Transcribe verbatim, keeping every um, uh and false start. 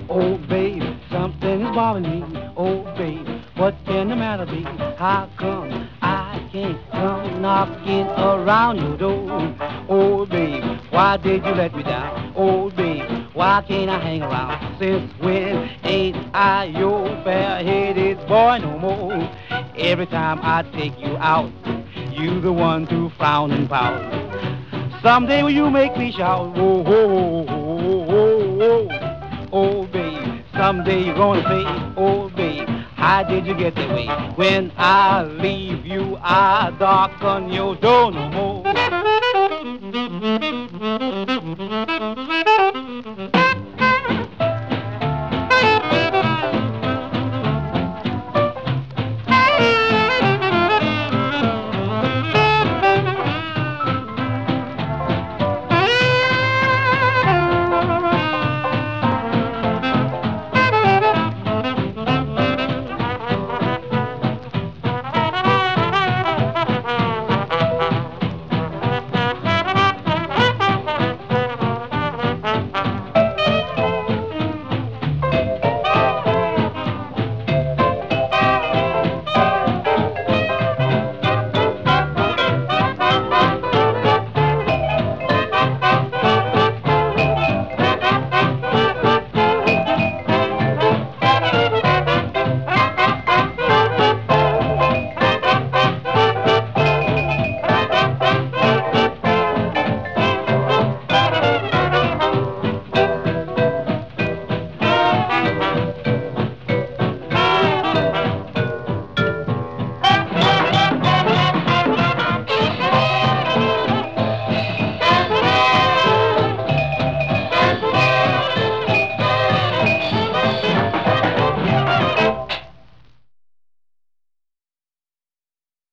Oh, baby, something is bothering me. Oh, baby, what can the matter be? How come I can't come knocking around your door? Oh, baby, why did you let me down? Oh, baby, why can't I hang around? Since when ain't I your fair-headed boy no more? Every time I take you out, you the one to frown and pout. Someday will you make me shout, oh, oh, oh, oh, oh, oh, oh, baby. Someday you're gonna say, oh, baby, how did you get that way? When I leave you, I darken your door no more.